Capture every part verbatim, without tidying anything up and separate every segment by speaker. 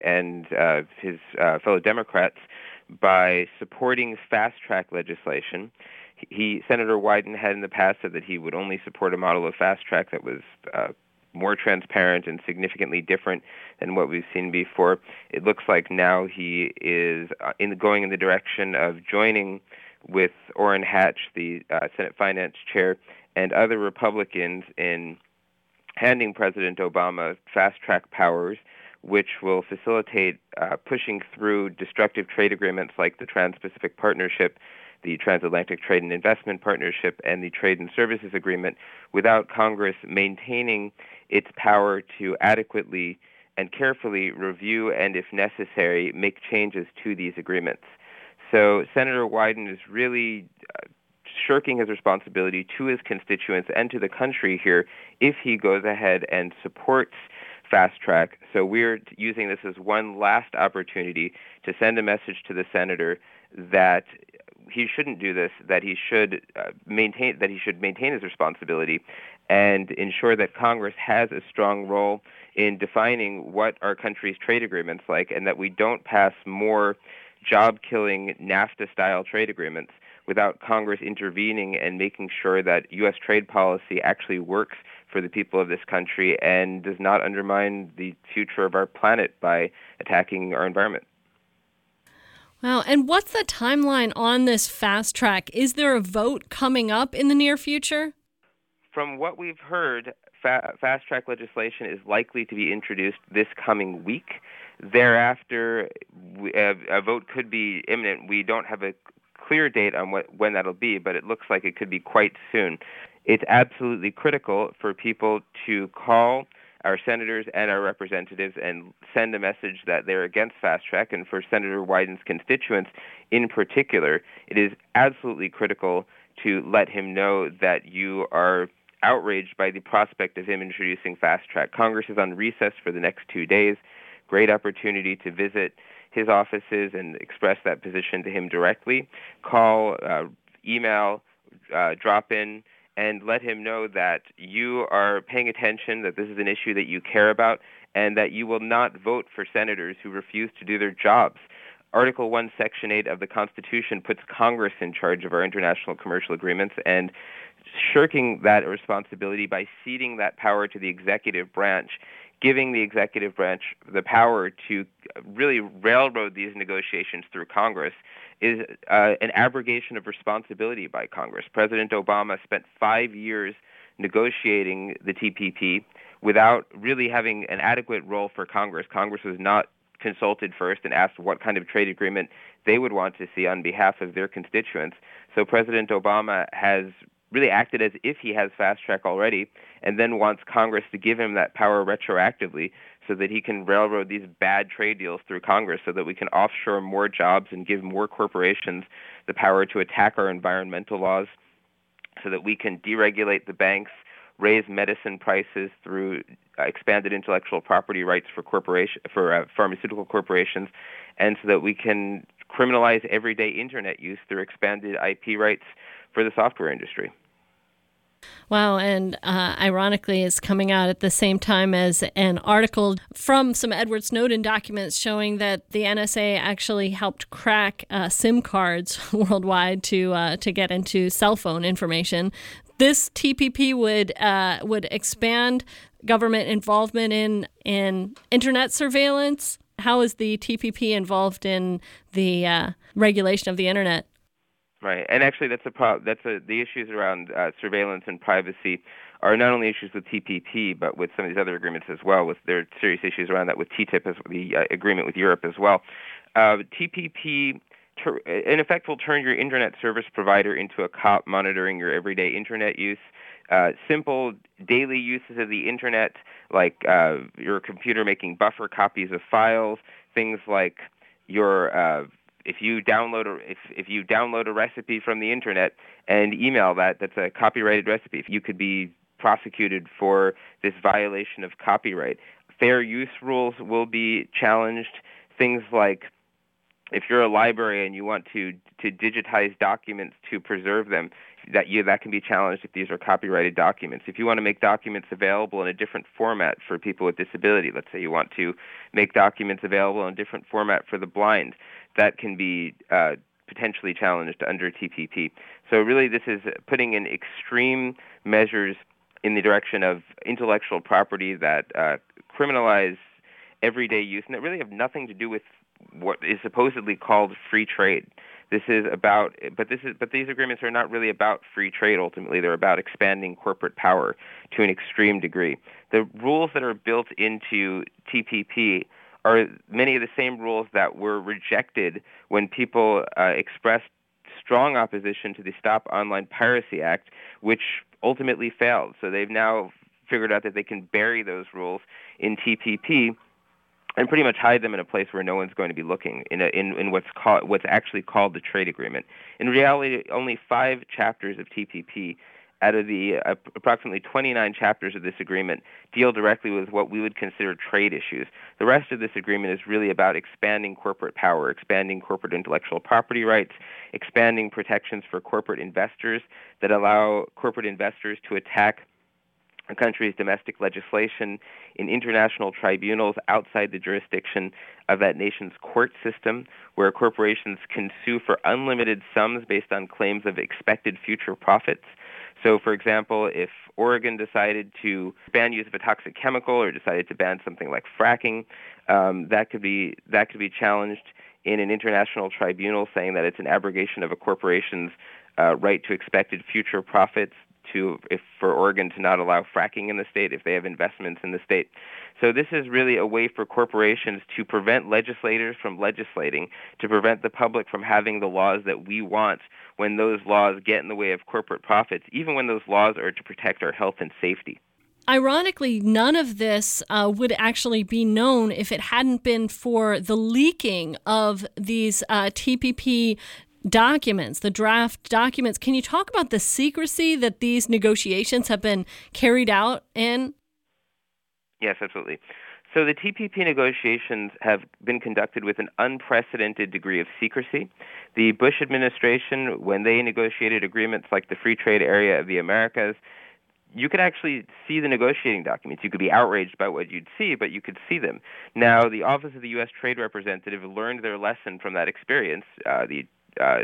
Speaker 1: and uh, his uh, fellow Democrats by supporting fast-track legislation. He, Senator Wyden had in the past said that he would only support a model of fast-track that was uh, more transparent and significantly different than what we've seen before. It looks like now he is uh, in going in the direction of joining with Orrin Hatch, the uh, Senate Finance Chair, and other Republicans in handing President Obama fast-track powers, which will facilitate uh, pushing through destructive trade agreements like the Trans-Pacific Partnership, the Transatlantic Trade and Investment Partnership, and the Trade and Services Agreement without Congress maintaining its power to adequately and carefully review and, if necessary, make changes to these agreements. So Senator Wyden is really uh, shirking his responsibility to his constituents and to the country here if he goes ahead and supports fast track. So we're using this as one last opportunity to send a message to the senator that he shouldn't do this, that he should uh, maintain that he should maintain his responsibility and ensure that Congress has a strong role in defining what our country's trade agreements like, and that we don't pass more job-killing NAFTA-style trade agreements without Congress intervening and making sure that U S trade policy actually works for the people of this country and does not undermine the future of our planet by attacking our environment.
Speaker 2: Wow. And what's the timeline on this fast track? Is there a vote coming up in the near future?
Speaker 1: From what we've heard, fa- fast track legislation is likely to be introduced this coming week. Thereafter, we, a, a vote could be imminent. We don't have a clear date on what, when that'll be, but it looks like it could be quite soon. It's absolutely critical for people to call our senators and our representatives and send a message that they're against fast track. And for Senator Wyden's constituents in particular, it is absolutely critical to let him know that you are outraged by the prospect of him introducing fast track. Congress is on recess for the next two days. Great opportunity to visit his offices and express that position to him directly. Call, uh, email, uh, drop in, and let him know that you are paying attention, that this is an issue that you care about, and that you will not vote for senators who refuse to do their jobs. Article one, Section eight of the Constitution puts Congress in charge of our international commercial agreements, and shirking that responsibility by ceding that power to the executive branch, giving the executive branch the power to really railroad these negotiations through Congress, is uh, an abrogation of responsibility by Congress. President Obama spent five years negotiating the T P P without really having an adequate role for Congress. Congress was not consulted first and asked what kind of trade agreement they would want to see on behalf of their constituents. So President Obama has really acted as if he has fast track already, and then wants Congress to give him that power retroactively so that he can railroad these bad trade deals through Congress so that we can offshore more jobs and give more corporations the power to attack our environmental laws, so that we can deregulate the banks, raise medicine prices through uh, expanded intellectual property rights for corporation for uh, pharmaceutical corporations, and so that we can criminalize everyday internet use through expanded I P rights for the software industry.
Speaker 2: Wow, and uh, ironically, it's coming out at the same time as an article from some Edward Snowden documents showing that the N S A actually helped crack uh, SIM cards worldwide to uh, to get into cell phone information. This T P P would uh, would expand government involvement in in internet surveillance. How is the T P P involved in the uh, regulation of the internet?
Speaker 1: Right, and actually, that's a pro- that's a, the issues around uh, surveillance and privacy are not only issues with T P P, but with some of these other agreements as well. With there are serious issues around that with T T I P, as the uh, agreement with Europe as well. Uh, T P P, ter- in effect, will turn your internet service provider into a cop monitoring your everyday internet use. Uh, simple daily uses of the internet, like uh, your computer making buffer copies of files, things like your uh, If you download a, if, if you download a recipe from the internet and email that, that's a copyrighted recipe. You could be prosecuted for this violation of copyright. Fair use rules will be challenged. Things like if you're a library and you want to, to digitize documents to preserve them, that you that can be challenged if these are copyrighted documents. If you want to make documents available in a different format for people with disability, let's say you want to make documents available in a different format for the blind, that can be uh, potentially challenged under T P P. So really this is putting in extreme measures in the direction of intellectual property that uh, criminalize everyday use, and that really have nothing to do with what is supposedly called free trade. This is about, but this is, but these agreements are not really about free trade. Ultimately, they're about expanding corporate power to an extreme degree. The rules that are built into T P P are many of the same rules that were rejected when people uh, expressed strong opposition to the Stop Online Piracy Act, which ultimately failed. So they've now figured out that they can bury those rules in T P P and pretty much hide them in a place where no one's going to be looking, in, a, in, in what's called, what's actually called the trade agreement. In reality, only five chapters of T P P out of the uh, approximately twenty-nine chapters of this agreement deal directly with what we would consider trade issues. The rest of this agreement is really about expanding corporate power, expanding corporate intellectual property rights, expanding protections for corporate investors that allow corporate investors to attack a country's domestic legislation in international tribunals outside the jurisdiction of that nation's court system, where corporations can sue for unlimited sums based on claims of expected future profits. So, for example, if Oregon decided to ban use of a toxic chemical or decided to ban something like fracking, um, that could be that could be challenged in an international tribunal, saying that it's an abrogation of a corporation's uh, right to expected future profits, to if for Oregon to not allow fracking in the state if they have investments in the state. So this is really a way for corporations to prevent legislators from legislating, to prevent the public from having the laws that we want when those laws get in the way of corporate profits, even when those laws are to protect our health and safety.
Speaker 2: Ironically, none of this uh, would actually be known if it hadn't been for the leaking of these uh, T P P documents, the draft documents. Can you talk about the secrecy that these negotiations have been carried out in?
Speaker 1: Yes, absolutely. So the T P P negotiations have been conducted with an unprecedented degree of secrecy. The Bush administration, when they negotiated agreements like the Free Trade Area of the Americas, you could actually see the negotiating documents. You could be outraged by what you'd see, but you could see them. Now, the Office of the U S Trade Representative learned their lesson from that experience. Uh, the uh,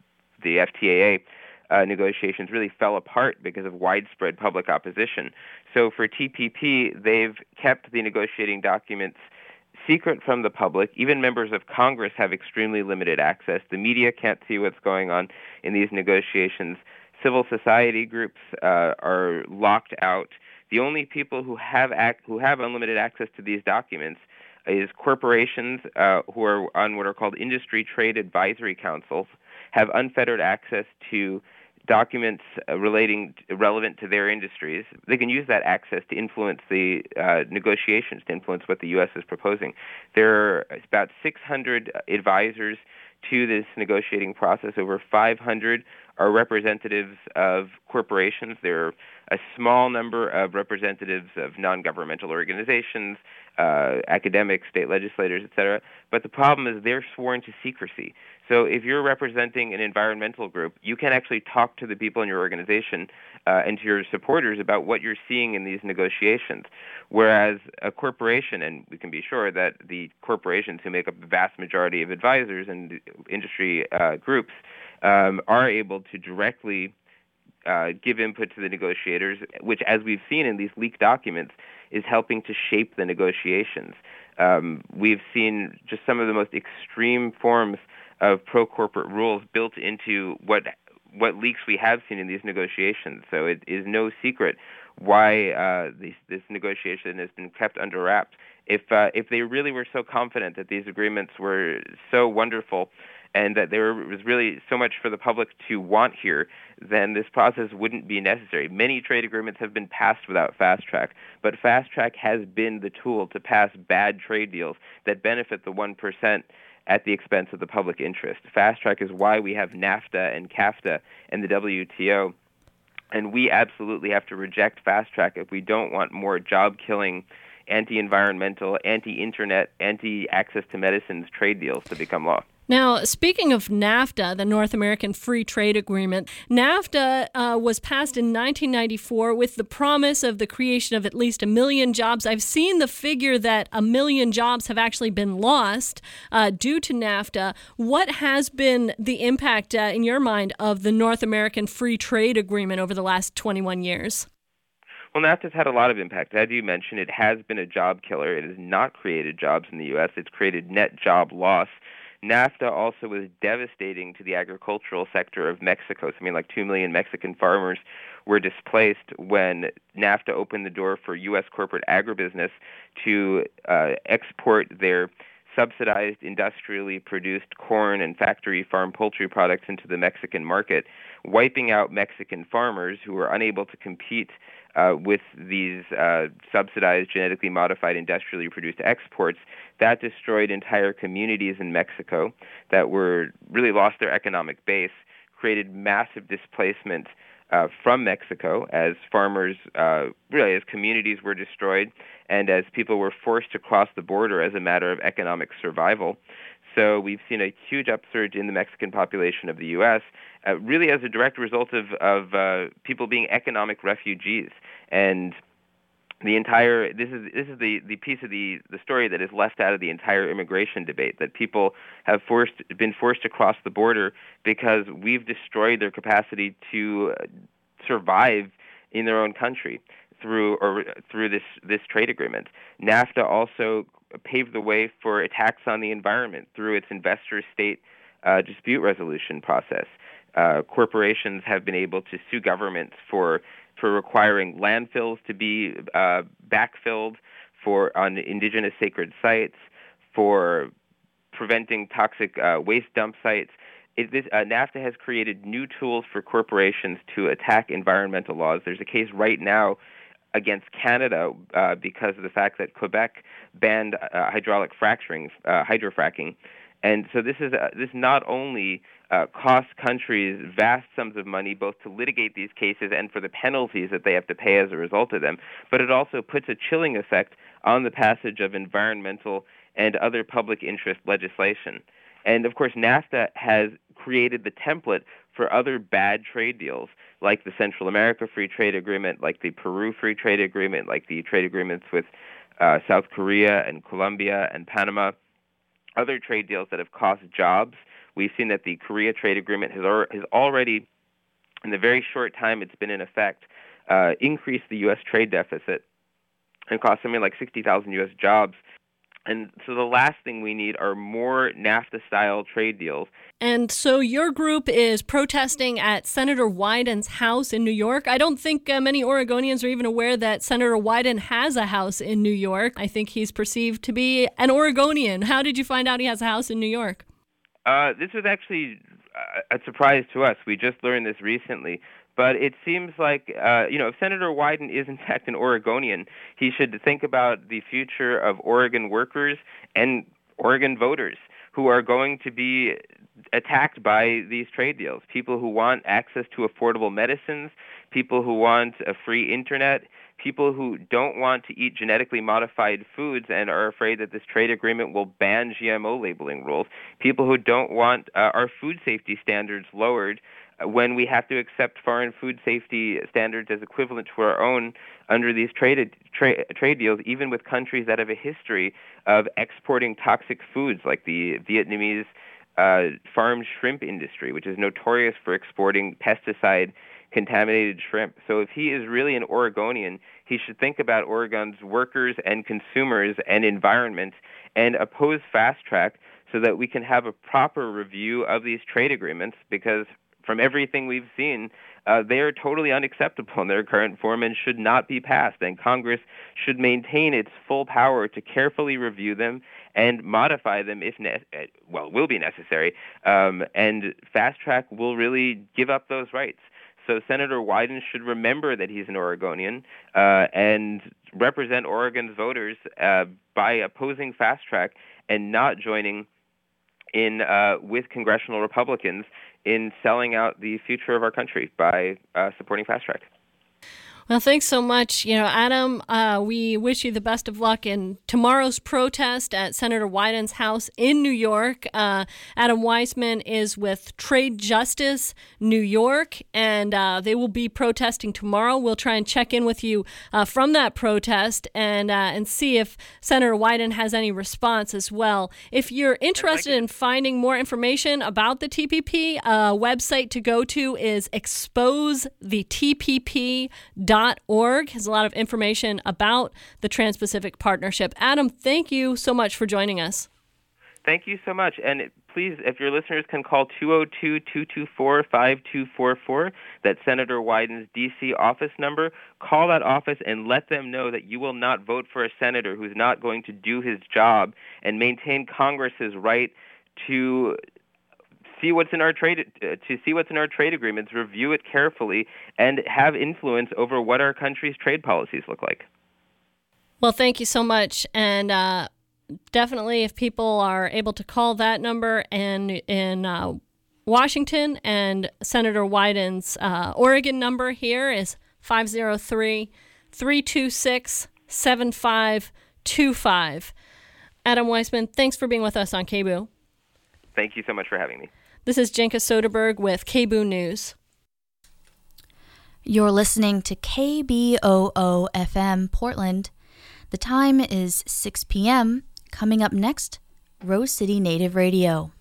Speaker 1: the F T A A uh, negotiations really fell apart because of widespread public opposition. So for T P P, they've kept the negotiating documents secret from the public. Even members of Congress have extremely limited access. The media can't see what's going on in these negotiations. Civil society groups uh, are locked out. The only people who have ac- who have unlimited access to these documents is corporations uh, who are on what are called industry trade advisory councils, have unfettered access to documents uh, relating to, relevant to their industries. They can use that access to influence the uh, negotiations, to influence what the U S is proposing. There are about six hundred advisors to this negotiating process. Over five hundred are representatives of corporations. There are a small number of representatives of non-governmental organizations, uh, academics, state legislators, et cetera. But the problem is they're sworn to secrecy. So if you're representing an environmental group, you can actually talk to the people in your organization uh, and to your supporters about what you're seeing in these negotiations. Whereas a corporation, and we can be sure that the corporations who make up the vast majority of advisors and industry uh, groups um, are able to directly uh, give input to the negotiators, which, as we've seen in these leaked documents, is helping to shape the negotiations. Um, we've seen just some of the most extreme forms of pro-corporate rules built into what what leaks we have seen in these negotiations. So it is no secret why uh, this, this negotiation has been kept under wraps. If uh, if they really were so confident that these agreements were so wonderful and that there was really so much for the public to want here, then this process wouldn't be necessary. Many trade agreements have been passed without fast track, but fast track has been the tool to pass bad trade deals that benefit the one percent at the expense of the public interest. Fast track is why we have NAFTA and CAFTA and the W T O, and we absolutely have to reject fast track if we don't want more job-killing, anti-environmental, anti-internet, anti-access to medicines trade deals to become law.
Speaker 2: Now, speaking of NAFTA, the North American Free Trade Agreement, NAFTA uh, was passed in nineteen ninety-four with the promise of the creation of at least a million jobs. I've seen the figure that a million jobs have actually been lost uh, due to NAFTA. What has been the impact, uh, in your mind, of the North American Free Trade Agreement over the last twenty-one years?
Speaker 1: Well, NAFTA's had a lot of impact. As you mentioned, it has been a job killer. It has not created jobs in the U S. It's created net job loss. NAFTA also was devastating to the agricultural sector of Mexico. Something like two million Mexican farmers were displaced when NAFTA opened the door for U S corporate agribusiness to uh, export their subsidized industrially produced corn and factory farm poultry products into the Mexican market, wiping out Mexican farmers who were unable to compete uh, with these uh, subsidized genetically modified industrially produced exports. That destroyed entire communities in Mexico that were really lost their economic base, created massive displacement Uh, from Mexico as farmers, uh, really as communities were destroyed and as people were forced to cross the border as a matter of economic survival. So we've seen a huge upsurge in the Mexican population of the U S, uh, really as a direct result of, of uh, people being economic refugees. And the entire this is this is the, the piece of the, the story that is left out of the entire immigration debate, that people have forced been forced to cross the border because we've destroyed their capacity to survive in their own country through or through this this trade agreement. NAFTA also paved the way for attacks on the environment through its investor-state uh, dispute resolution process. Uh, corporations have been able to sue governments for for requiring landfills to be uh, backfilled for on indigenous sacred sites, for preventing toxic uh, waste dump sites. It, this, uh, NAFTA has created new tools for corporations to attack environmental laws. There's a case right now against Canada uh, because of the fact that Quebec banned uh, hydraulic fracturing, uh, hydrofracking. And so this is uh, this not only uh, costs countries vast sums of money both to litigate these cases and for the penalties that they have to pay as a result of them, but it also puts a chilling effect on the passage of environmental and other public interest legislation. And of course, NAFTA has created the template for other bad trade deals, like the Central America Free Trade Agreement, like the Peru Free Trade Agreement, like the trade agreements with uh, South Korea and Colombia and Panama. Other trade deals that have cost jobs. We've seen that the Korea Trade Agreement has, or, has already, in the very short time it's been in effect, uh, increased the U S trade deficit and cost something like sixty thousand U S jobs. And so the last thing we need are more NAFTA-style trade deals.
Speaker 2: And so your group is protesting at Senator Wyden's house in New York. I don't think uh, many Oregonians are even aware that Senator Wyden has a house in New York. I think he's perceived to be an Oregonian. How did you find out he has a house in New York?
Speaker 1: Uh, this was actually a surprise to us. We just learned this recently. But it seems like, uh, you know, if Senator Wyden is in fact an Oregonian, he should think about the future of Oregon workers and Oregon voters who are going to be attacked by these trade deals. People who want access to affordable medicines, people who want a free internet, people who don't want to eat genetically modified foods and are afraid that this trade agreement will ban G M O labeling rules, people who don't want uh, our food safety standards lowered when we have to accept foreign food safety standards as equivalent to our own under these trade, tra- trade deals, even with countries that have a history of exporting toxic foods like the Vietnamese uh, farmed shrimp industry, which is notorious for exporting pesticide-contaminated shrimp. So if he is really an Oregonian, he should think about Oregon's workers and consumers and environment and oppose Fast Track so that we can have a proper review of these trade agreements, because from everything we've seen, uh, they are totally unacceptable in their current form and should not be passed. And Congress should maintain its full power to carefully review them and modify them if, ne- well, will be necessary. Um, and Fast Track will really give up those rights. So Senator Wyden should remember that he's an Oregonian uh, and represent Oregon's voters uh, by opposing Fast Track and not joining in uh, with congressional Republicans in selling out the future of our country by uh, supporting Fast Track.
Speaker 2: Well, thanks so much. You know, Adam, uh, we wish you the best of luck in tomorrow's protest at Senator Wyden's house in New York. Uh, Adam Weissman is with Trade Justice New York, and uh, they will be protesting tomorrow. We'll try and check in with you uh, from that protest and uh, and see if Senator Wyden has any response as well. If you're interested in finding more information about the T P P, a uh, website to go to is expose the T P P dot org. Has a lot of information about the Trans-Pacific Partnership. Adam, thank you so much for joining us.
Speaker 1: Thank you so much. And please, if your listeners can call two oh two, two two four, five two four four, that's Senator Wyden's D C office number, call that office and let them know that you will not vote for a senator who's not going to do his job and maintain Congress's right to see what's in our trade uh, to see what's in our trade agreements, review it carefully, and have influence over what our country's trade policies look like.
Speaker 2: Well, thank you so much, and uh, definitely, if people are able to call that number, and in uh, Washington, and Senator Wyden's uh, Oregon number here is five oh three, three two six, seven five two five. Adam Weissman, thanks for being with us on K B O O.
Speaker 1: Thank you so much for having me.
Speaker 2: This is Jenka Soderberg with K B O O News.
Speaker 3: You're listening to K B O O F M Portland. The time is six p.m. Coming up next, Rose City Native Radio.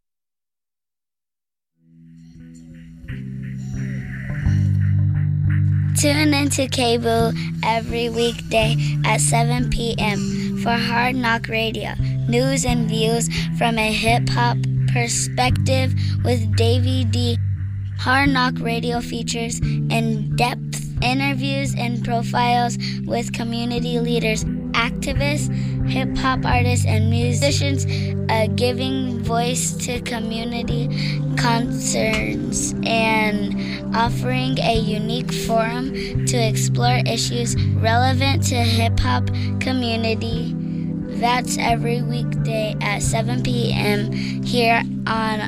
Speaker 4: Tune into K B O O every weekday at seven p.m. for Hard Knock Radio, news and views from a hip-hop perspective with Davey D. Hard Knock Radio features in-depth interviews and profiles with community leaders, activists, hip-hop artists, and musicians, uh, giving voice to community concerns and offering a unique forum to explore issues relevant to hip-hop community. That's every weekday at seven p.m. here on